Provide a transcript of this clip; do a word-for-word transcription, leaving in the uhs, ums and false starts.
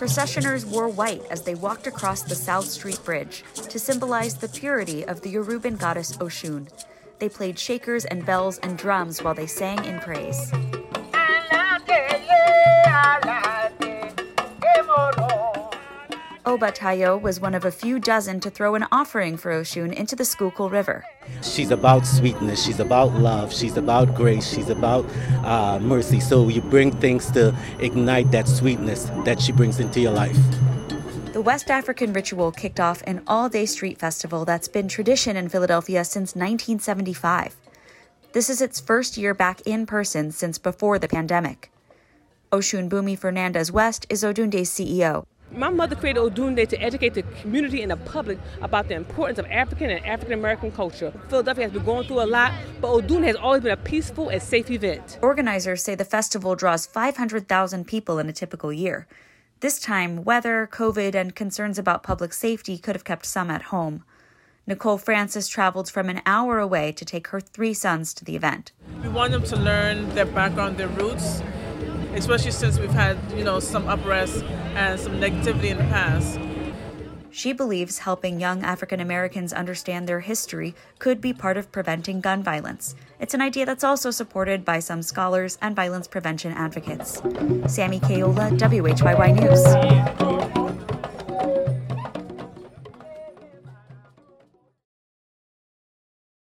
Processioners wore white as they walked across the South Street Bridge to symbolize the purity of the Yoruban goddess Oshun. They played shakers and bells and drums while they sang in praise. Obatayo was one of a few dozen to throw an offering for Oshun into the Schuylkill River. She's about sweetness, she's about love, she's about grace, she's about uh, mercy. So you bring things to ignite that sweetness that she brings into your life. The West African ritual kicked off an all-day street festival that's been tradition in Philadelphia since nineteen seventy-five. This is its first year back in person since before the pandemic. Oshun Bumi Fernandez West is Odunde's C E O. My mother created Odunde to educate the community and the public about the importance of African and African-American culture. Philadelphia has been going through a lot, but Odunde has always been a peaceful and safe event. Organizers say the festival draws five hundred thousand people in a typical year. This time, weather, COVID, and concerns about public safety could have kept some at home. Nicole Francis traveled from an hour away to take her three sons to the event. We want them to learn their background, their roots, especially since we've had, you know, some unrest and some negativity in the past. She believes helping young African Americans understand their history could be part of preventing gun violence. It's an idea that's also supported by some scholars and violence prevention advocates. Sammy Kayola, W H Y Y News.